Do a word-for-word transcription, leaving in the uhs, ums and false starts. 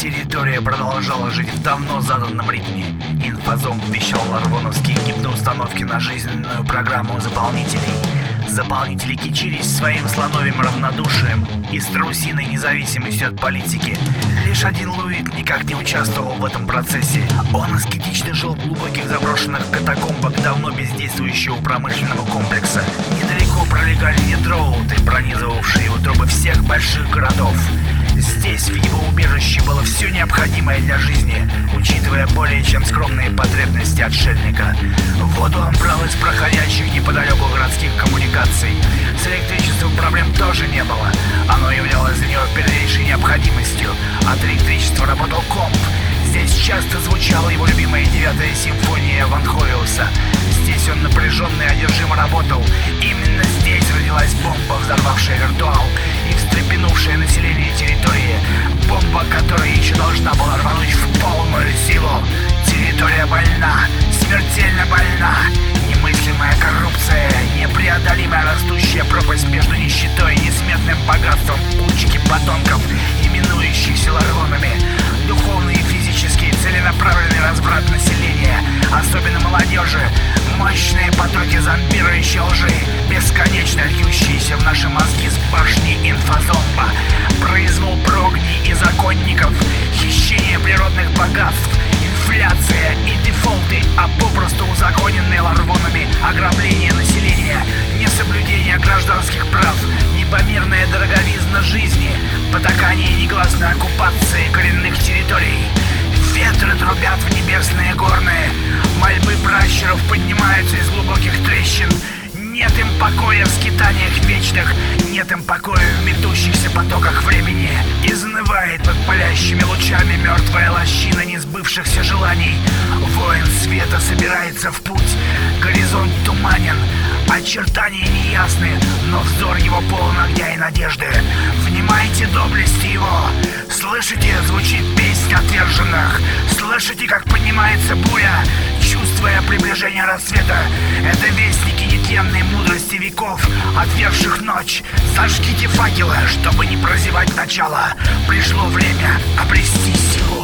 Территория продолжала жить в давно заданном ритме. Инфозомб вещал ларвоновские гипноустановки на жизненную программу заполнителей. Заполнители кичились своим слоновьим равнодушием и страусиной независимостью от политики. Лишь один Луид никак не участвовал в этом процессе. Он аскетично жил в глубоких заброшенных катакомбах давно бездействующего промышленного комплекса. Недалеко пролегали недроуты, пронизывавшие утробы всех больших городов. Здесь, в его убежище, было все необходимое для жизни, учитывая более чем скромные потребности отшельника. Воду он брал из проходящих неподалеку городских коммуникаций. С электричеством проблем тоже не было. Оно являлось для него первейшей необходимостью. От электричества работал комп. Здесь часто звучала его любимая девятая симфония Ван Хориуса. Здесь он напряженно и одержимо работал. Именно здесь родилась бомба, взорвавшая виртуал и встрепенувшая население территории. Бомба, которая еще должна была рвануть в полную силу. Территория больна, смертельно больна. Немыслимая коррупция, непреодолимая растущая пропасть между нищетой и несметным богатством кучки подонков, именующихся ларвонами. Духовный и физический целенаправленный разврат населения, особенно молодежи, мощные потоки зомбирующей лжи, бесконечно льющиеся в наши мозги с башни инфозомба, произвол прогни и законников, хищение природных богатств, инфляция и дефолты, а попросту узаконенные ларвонами ограбление населения, несоблюдение гражданских прав, непомерная дороговизна жизни, потакание негласной оккупации коренных территорий. Ветры трубят в небесные горные, мольбы пращуров поднимаются из глубоких трещин. Нет им покоя в скитаниях вечных, нет им покоя в метущихся потоках времени. Изнывает под палящими лучами мертвая лощина несбывшихся желаний. Воин света собирается в путь, горизонт туманен, очертания неясны, но взор его полон огня и надежды. Внимайте доблести его, слышите, звучит песнь отверженных, слышите, как поднимается буря, чувствуя приближение рассвета. Это вестники нетленной мудрости веков, отвергших ночь. Зажгите факелы, чтобы не прозевать начало. Пришло время обрести силу.